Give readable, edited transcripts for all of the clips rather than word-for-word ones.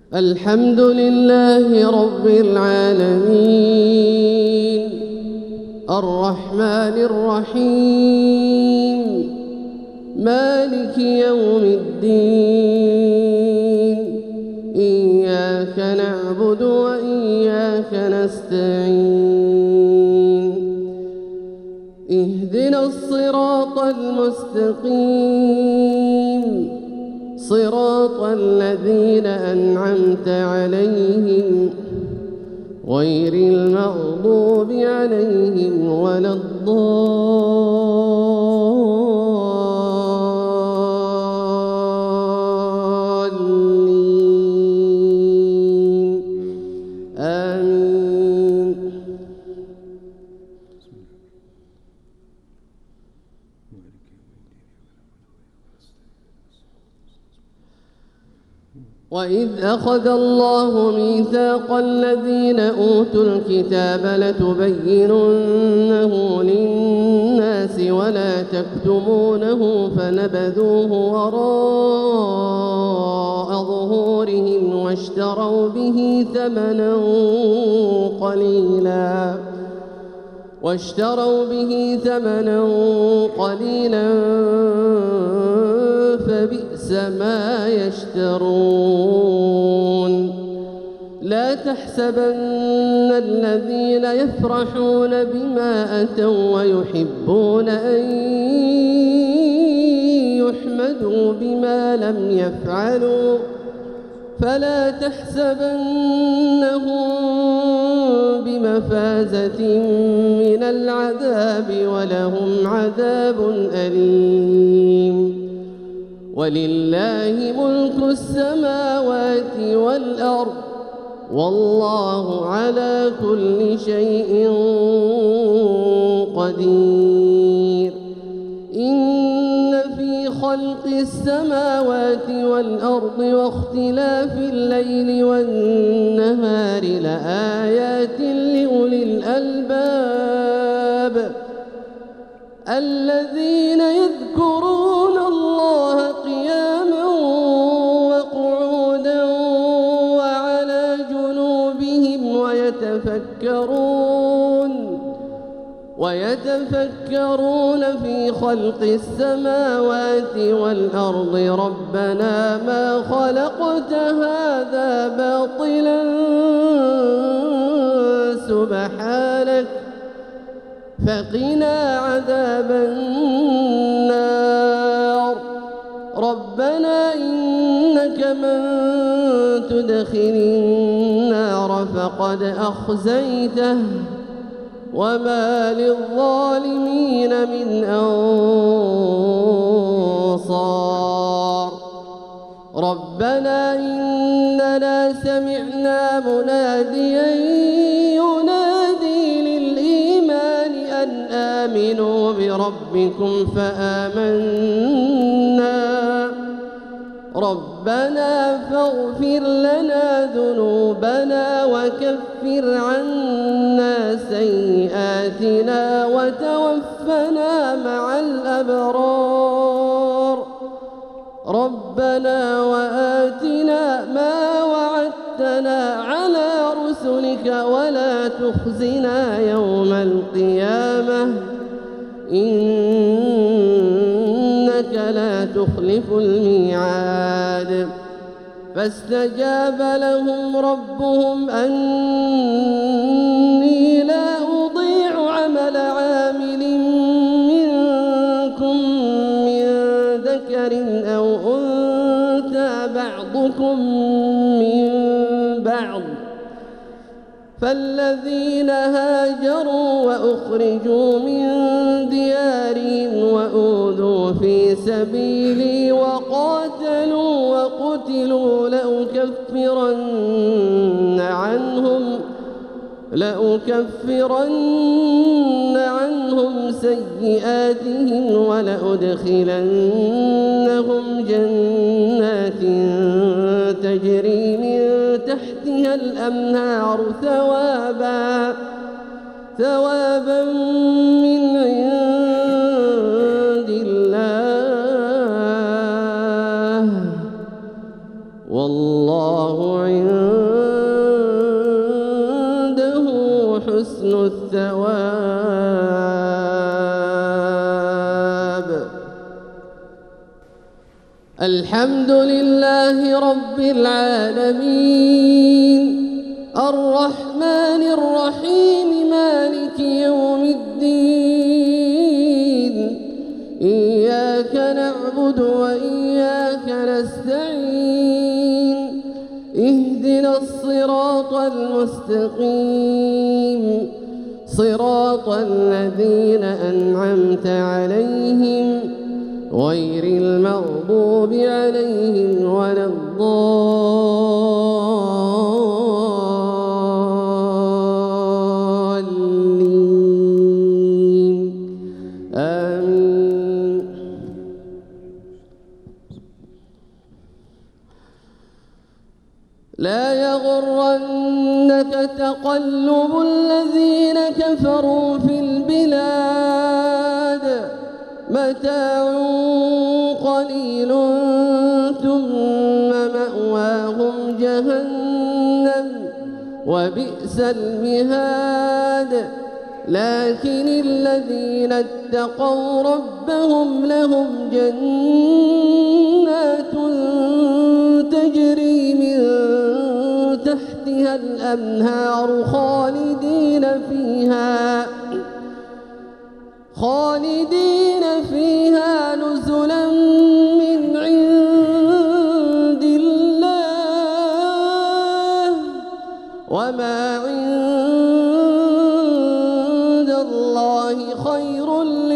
الحمد لله رب العالمين الرحمن الرحيم مالك يوم الدين إياك نعبد وإياك نستعين اهدنا الصراط المستقيم صراط الذين أنعمت عليهم غير المغضوب عليهم ولا الضالين آمين. وإذ أخذ الله ميثاق الذين أوتوا الكتاب لتبيننه للناس ولا تكتمونه فنبذوه وراء ظهورهم واشتروا به ثمنا قليلا فبئس ما يشترون. لا تحسبن الذين يفرحون بما أتوا ويحبون أن يحمدوا بما لم يفعلوا فلا تحسبنهم بمفازة من العذاب ولهم عذاب أليم. ولله ملك السماوات والأرض والله على كل شيء قدير. إن في خلق السماوات والأرض واختلاف الليل والنهار لآيات لأولي الألباب الذين يذكرون الله قياما وقعودا وعلى جنوبهم ويتفكرون في خلق السماوات والأرض ربنا ما خلقت هذا باطلا سبحانك فقنا عذاب النار. ربنا إنك من تدخل النار فقد أخزيته وما للظالمين من أنصار. ربنا إننا سمعنا مناديا ينادي للإيمان أن آمنوا بربكم فآمنا. ربنا فاغفر لنا ذنوبنا وكفر عنا سيئاتنا وتوفنا مع الأبرار. ربنا وآتنا ما وعدتنا على رسلك ولا تخزنا يوم القيامة إنك لا تخلف الميعاد. فاستجاب لهم ربهم أني لا أضيع عمل عامل منكم من ذكر أو أنثى بعضكم من بعض فالذين هاجروا وأخرجوا من ديارهم وأوذوا في سبيلي وقاتلوا وقتلوا لأكفرن عنهم سيئاتهم ولأدخلنهم جنات تجري من تحتها الأنهار ثوابا من عند الله والله عند حسن الثواب. الحمد لله رب العالمين الرحمن الرحيم مالك يوم الدين إياك نعبد وإياك نستعين اهدنا الصراط المستقيم صراط الذين أنعمت عليهم غير المغضوب عليهم ولا الضالين آمين. لا يغرنك تقلب الذين كفروا في البلاد متاع قليل ثم مأواهم جهنم وبئس المهاد. لكن الذين اتقوا ربهم لهم جنات تجري من تحتها الأنهار خالدين فيها نزلا من عند الله وما عند الله خير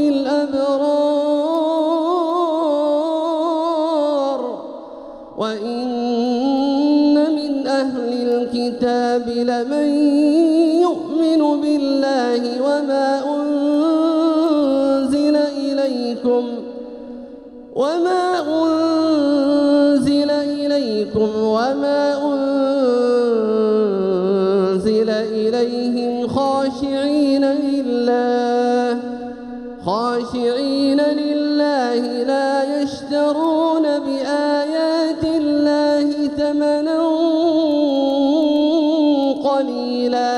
للأبرار. وإن من أهل الكتاب لمن يؤمن بالله وما أنزل إليكم وما أنزل إليهم خاشعين لله لا يشترون بآيات الله ثمنا قليلا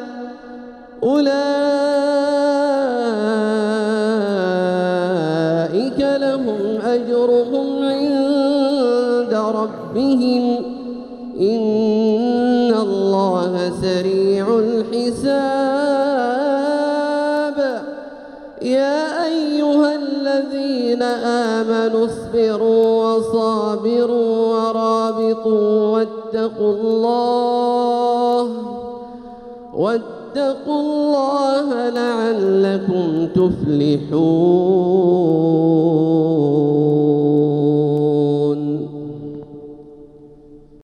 أولئك لهم أجرهم عند ربهم إن الله سريع الحساب. يا أيها الذين آمنوا اصبروا وصابروا ورابطوا واتقوا الله لعلكم تفلحون.